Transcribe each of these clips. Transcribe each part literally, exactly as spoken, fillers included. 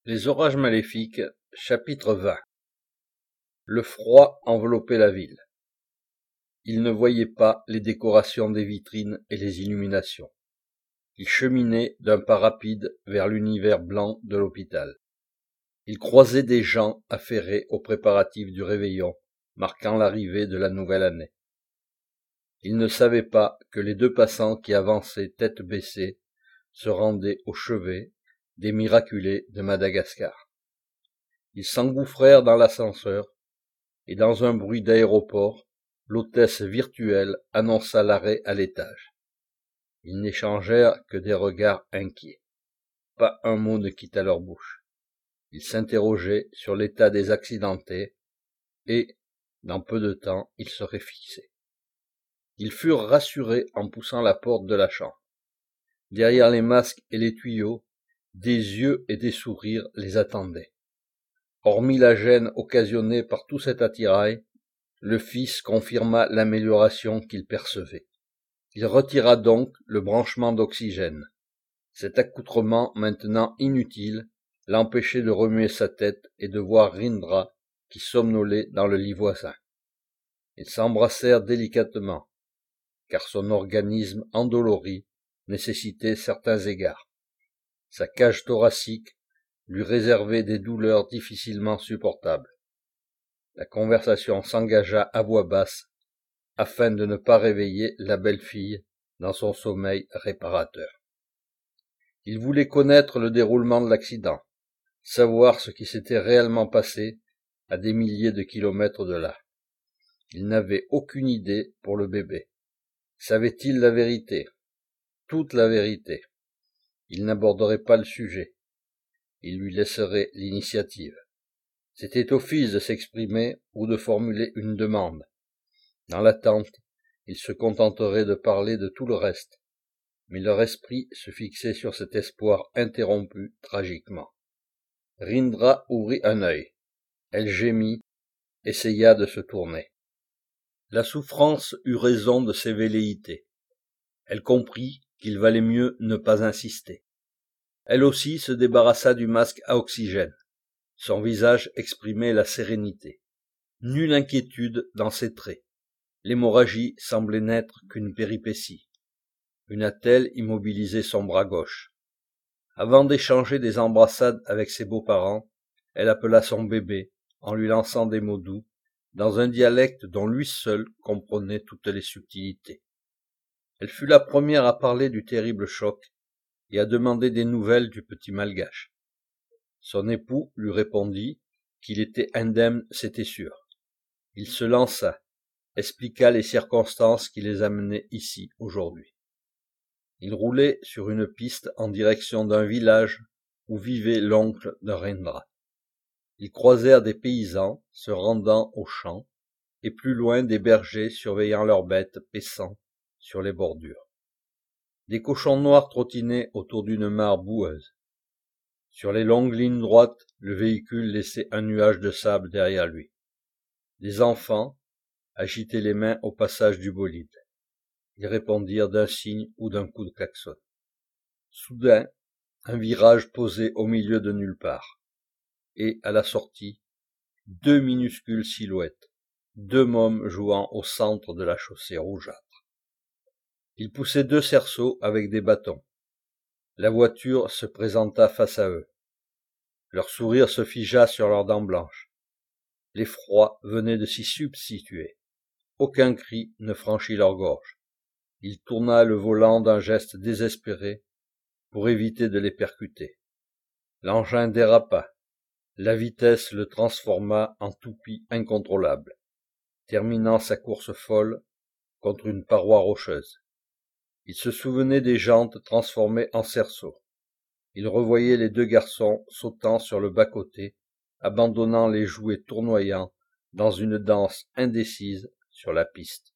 Les orages maléfiques, chapitre vingt. Le froid enveloppait la ville. Il ne voyait pas les décorations des vitrines et les illuminations. Il cheminait d'un pas rapide vers l'univers blanc de l'hôpital. Il croisait des gens affairés aux préparatifs du réveillon, marquant l'arrivée de la nouvelle année. Il ne savait pas que les deux passants qui avançaient tête baissée se rendaient au chevet des miraculés de Madagascar. Ils s'engouffrèrent dans l'ascenseur, et dans un bruit d'aéroport, l'hôtesse virtuelle annonça l'arrêt à l'étage. Ils n'échangèrent que des regards inquiets. Pas un mot ne quitta leur bouche. Ils s'interrogeaient sur l'état des accidentés, et, dans peu de temps, ils seraient fixés. Ils furent rassurés en poussant la porte de la chambre. Derrière les masques et les tuyaux, des yeux et des sourires les attendaient. Hormis la gêne occasionnée par tout cet attirail, le fils confirma l'amélioration qu'il percevait. Il retira donc le branchement d'oxygène. Cet accoutrement, maintenant inutile, l'empêchait de remuer sa tête et de voir Rindra qui somnolait dans le lit voisin. Ils s'embrassèrent délicatement, car son organisme endolori nécessitait certains égards. Sa cage thoracique lui réservait des douleurs difficilement supportables. La conversation s'engagea à voix basse, afin de ne pas réveiller la belle-fille dans son sommeil réparateur. Il voulait connaître le déroulement de l'accident, savoir ce qui s'était réellement passé à des milliers de kilomètres de là. Il n'avait aucune idée pour le bébé. Savait-il la vérité? Toute la vérité. Il n'aborderait pas le sujet. Il lui laisserait l'initiative. C'était au fils de s'exprimer ou de formuler une demande. Dans l'attente, il se contenterait de parler de tout le reste. Mais leur esprit se fixait sur cet espoir interrompu tragiquement. Rindra ouvrit un œil. Elle gémit, essaya de se tourner. La souffrance eut raison de ses velléités. Elle comprit qu'il valait mieux ne pas insister. Elle aussi se débarrassa du masque à oxygène. Son visage exprimait la sérénité. Nulle inquiétude dans ses traits. L'hémorragie semblait n'être qu'une péripétie. Une attelle immobilisait son bras gauche. Avant d'échanger des embrassades avec ses beaux-parents, elle appela son bébé, en lui lançant des mots doux, dans un dialecte dont lui seul comprenait toutes les subtilités. Elle fut la première à parler du terrible choc et à demander des nouvelles du petit malgache. Son époux lui répondit qu'il était indemne, c'était sûr. Il se lança, expliqua les circonstances qui les amenaient ici aujourd'hui. Il roulait sur une piste en direction d'un village où vivait l'oncle de Rindra. Ils croisèrent des paysans se rendant aux champs et plus loin des bergers surveillant leurs bêtes paissant sur les bordures. Des cochons noirs trottinaient autour d'une mare boueuse. Sur les longues lignes droites, le véhicule laissait un nuage de sable derrière lui. Des enfants agitaient les mains au passage du bolide. Ils répondirent d'un signe ou d'un coup de klaxon. Soudain, un virage posé au milieu de nulle part. Et, à la sortie, deux minuscules silhouettes, deux mômes jouant au centre de la chaussée rougeâtre. Ils poussaient deux cerceaux avec des bâtons. La voiture se présenta face à eux. Leur sourire se figea sur leurs dents blanches. L'effroi venait de s'y substituer. Aucun cri ne franchit leur gorge. Il tourna le volant d'un geste désespéré pour éviter de les percuter. L'engin dérapa. La vitesse le transforma en toupie incontrôlable, terminant sa course folle contre une paroi rocheuse. Il se souvenait des jantes transformées en cerceaux. Il revoyait les deux garçons sautant sur le bas-côté, abandonnant les jouets tournoyants dans une danse indécise sur la piste.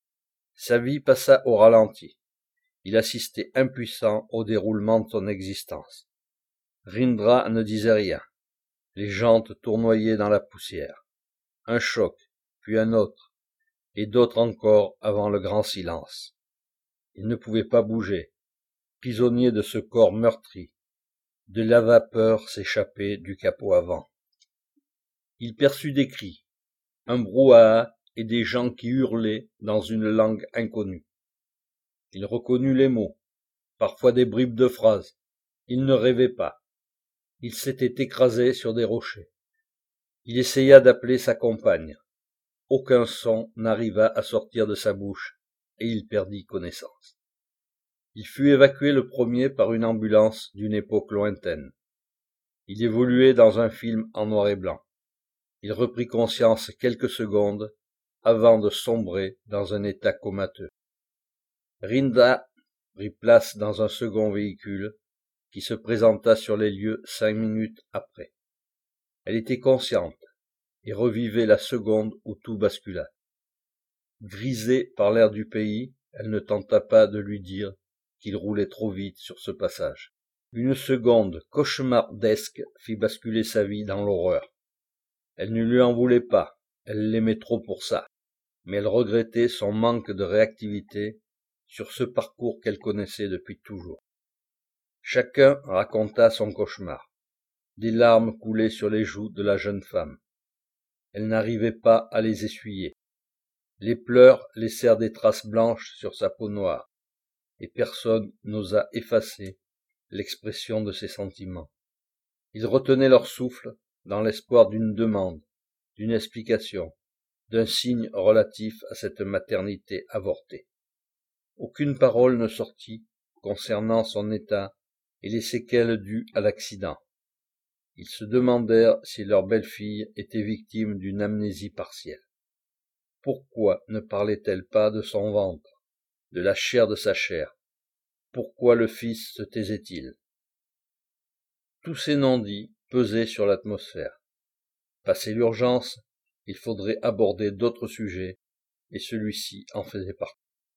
Sa vie passa au ralenti. Il assistait impuissant au déroulement de son existence. Rindra ne disait rien. Les jantes tournoyaient dans la poussière. Un choc, puis un autre, et d'autres encore avant le grand silence. Il ne pouvait pas bouger, prisonnier de ce corps meurtri, De la vapeur s'échappait du capot avant. Il perçut des cris, un brouhaha et des gens qui hurlaient dans une langue inconnue. Il reconnut les mots, parfois des bribes de phrases. Il ne rêvait pas. Il s'était écrasé sur des rochers. Il essaya d'appeler sa compagne. Aucun son n'arriva à sortir de sa bouche, et il perdit connaissance. Il fut évacué le premier par une ambulance d'une époque lointaine. Il évoluait dans un film en noir et blanc. Il reprit conscience quelques secondes avant de sombrer dans un état comateux. Rinda prit place dans un second véhicule qui se présenta sur les lieux cinq minutes après. Elle était consciente et revivait la seconde où tout bascula. Grisée par l'air du pays, elle ne tenta pas de lui dire qu'il roulait trop vite sur ce passage. Une seconde cauchemardesque fit basculer sa vie dans l'horreur. Elle ne lui en voulait pas, elle l'aimait trop pour ça, mais elle regrettait son manque de réactivité sur ce parcours qu'elle connaissait depuis toujours. Chacun raconta son cauchemar. Des larmes coulaient sur les joues de la jeune femme. Elle n'arrivait pas à les essuyer. Les pleurs laissèrent des traces blanches sur sa peau noire, et personne n'osa effacer l'expression de ses sentiments. Ils retenaient leur souffle dans l'espoir d'une demande, d'une explication, d'un signe relatif à cette maternité avortée. Aucune parole ne sortit concernant son état et les séquelles dues à l'accident. Ils se demandèrent si leur belle-fille était victime d'une amnésie partielle. Pourquoi ne parlait-elle pas de son ventre, de la chair de sa chair? Pourquoi le fils se taisait-il? Tous ces non-dits pesaient sur l'atmosphère. Passé l'urgence, il faudrait aborder d'autres sujets, et celui-ci en faisait partie.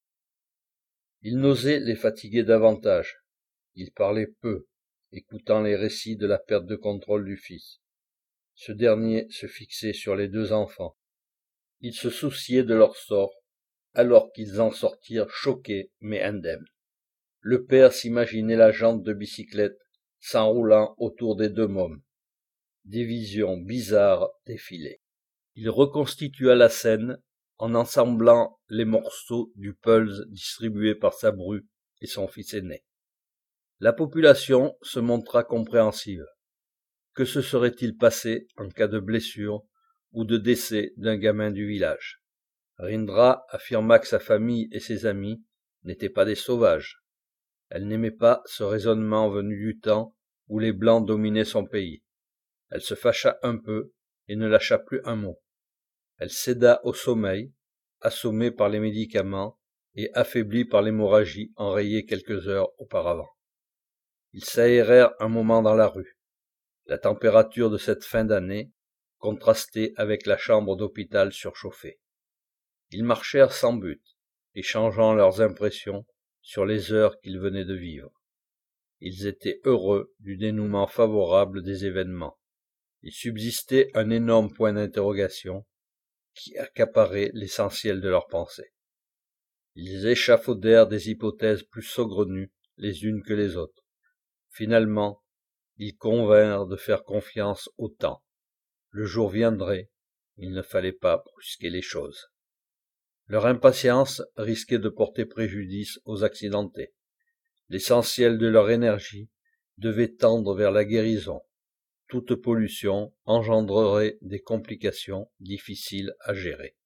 Il n'osait les fatiguer davantage. Il parlait peu, écoutant les récits de la perte de contrôle du fils. Ce dernier se fixait sur les deux enfants. Il se souciait de leur sort, alors qu'ils en sortirent choqués mais indemnes. Le père s'imaginait la jante de bicyclette s'enroulant autour des deux mômes. Des visions bizarres défilaient. Il reconstitua la scène en ensemblant les morceaux du puzzle distribué par sa bru et son fils aîné. La population se montra compréhensive. Que se serait-il passé en cas de blessure ou de décès d'un gamin du village? Rindra affirma que sa famille et ses amis n'étaient pas des sauvages. Elle n'aimait pas ce raisonnement venu du temps où les Blancs dominaient son pays. Elle se fâcha un peu et ne lâcha plus un mot. Elle céda au sommeil, assommée par les médicaments et affaiblie par l'hémorragie enrayée quelques heures auparavant. Ils s'aérèrent un moment dans la rue. La température de cette fin d'année contrastait avec la chambre d'hôpital surchauffée. Ils marchèrent sans but, échangeant leurs impressions sur les heures qu'ils venaient de vivre. Ils étaient heureux du dénouement favorable des événements. Il subsistait un énorme point d'interrogation qui accaparait l'essentiel de leurs pensées. Ils échafaudèrent des hypothèses plus saugrenues les unes que les autres. Finalement, ils convinrent de faire confiance au temps. Le jour viendrait, il ne fallait pas brusquer les choses. Leur impatience risquait de porter préjudice aux accidentés. L'essentiel de leur énergie devait tendre vers la guérison. Toute pollution engendrerait des complications difficiles à gérer.